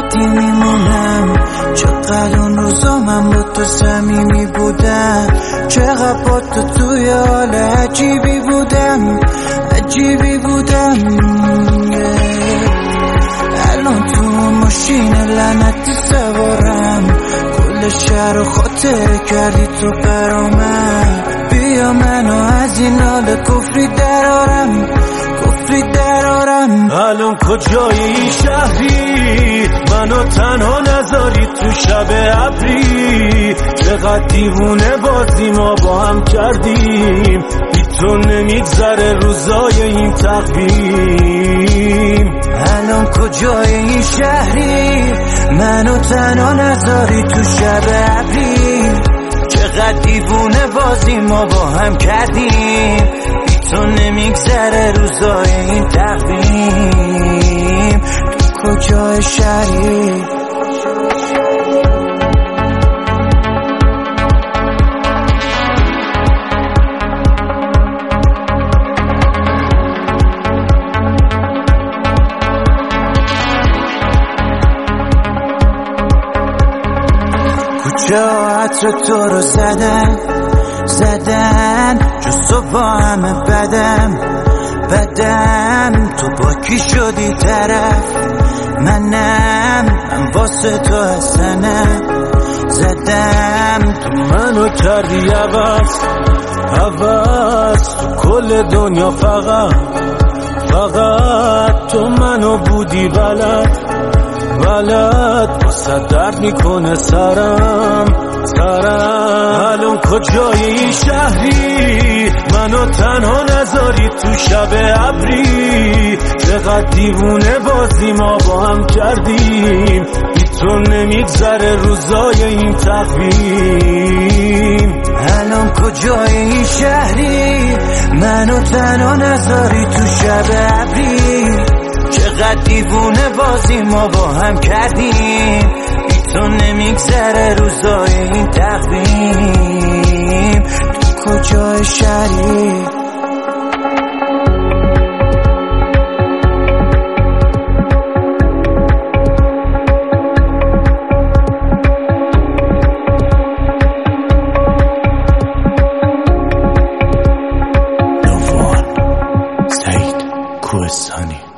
ابدی میمونم. چقدر اون روزا من با تو صمیمی بودم، چقدر با تو توی حال عجیبی بودم. الان تو ماشین لعنتی سوارم، کل شهر رو خاطر کردی تو برامن. بیا منو از این حال کفری درارم. الان کجایی شهری؟ منو تنها نذاری تو شب ابری. چقدر دیوونه بازی ما با هم کردیم، بی تو نمیگذره روزای این تقویم. الان کجایی شهری؟ منو تنها نذاری تو شب ابری. چقدر دیوونه بازی ما با هم کردیم، تو نمیگذره روزای این تقویم. تو کجای شهری؟ کجا عطر تو رو زدن جز تو با همه بدم. تو با کی شدی طرف؟ من واسه تو حسنم. زدم تو منو کردی عوض تو کل دنیا. فقط تو منو بودی بلد واسه درد میکنه سرم. الان کجایی شهری؟ منو تنها نذاری تو شب ابری. چقدر دیوونه بازی ما با هم کردیم، بی تو نمیگذره روزای این تقویم. الان کجایی شهری؟ منو تنها نذاری تو شب ابری. چقدر دیوونه بازی ما با هم کردیم، تو نمیگذره روزای این تقویم. تو کجای شهری؟ نوان سعید کوهستانی.